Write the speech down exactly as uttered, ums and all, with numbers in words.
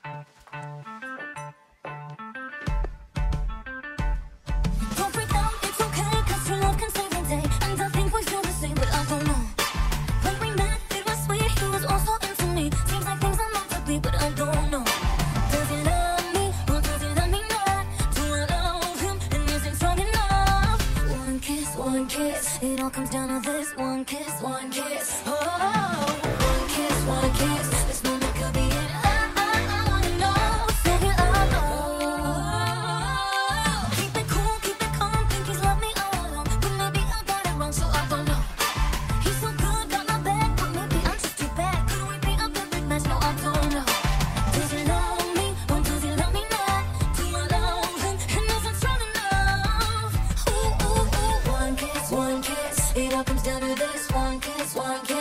Don't freak out, it's okay, 'cause your love can save the day. And I think we feel the same, but I don't know. When we met, it was sweet, he was also into me. Seems like things are meant to be, but I don't know. Does he love me, or does he love me not? Do I love him, and is it strong enough? One kiss, one kiss, it all comes down to this. One kiss, one kiss, oh, one kiss, one kiss, this moment could be it. I, I, I wanna know, say it out loud. Keep it cool, keep it calm, think he's loved me all along, but maybe I got it wrong, so I don't know. He's so good, got my back, but maybe I'm just too bad. Could we be a perfect match? No, I don't know. Does he love me, or does he love me not? Do I love him, and is it strong enough? Ooh, ooh, ooh, one kiss, one kiss, it all comes down to this. One kiss, one kiss.